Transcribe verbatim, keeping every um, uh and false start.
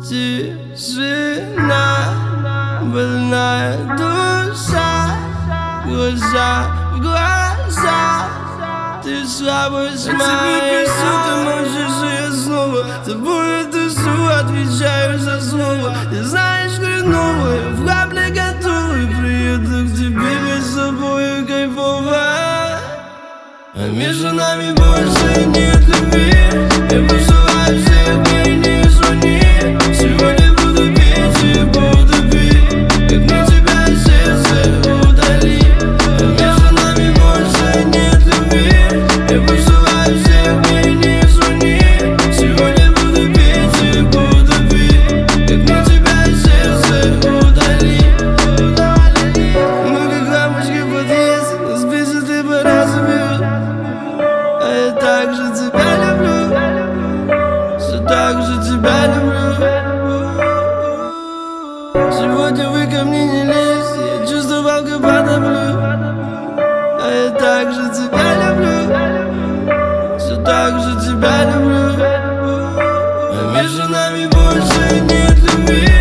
Тишина, больная душа, глаза в глаза. Ты слабость моя, сука, можешь и я снова тобой душу, отвечаю за слово. Ты знаешь, хреново, я в капле готовый, приеду к тебе, ведь с собой кайфово. А между нами больше нет любви. Я посылаю всех, мне не звони. Сегодня буду петь и буду пить, как мне тебя из сердца удали. А между нами больше нет любви. Я посылаю всех, мне не звони. Сегодня буду петь и буду пить, как мне тебя из сердца удали. Мы как лампочки в подъезде, нас бесит и пора забьют. А я так же тебя люблю, все так же тебя люблю. Сегодня вы ко мне не лезьте, я чувствовал, как потоплю. А я так же тебя люблю, все так же тебя люблю. А между нами больше нет любви.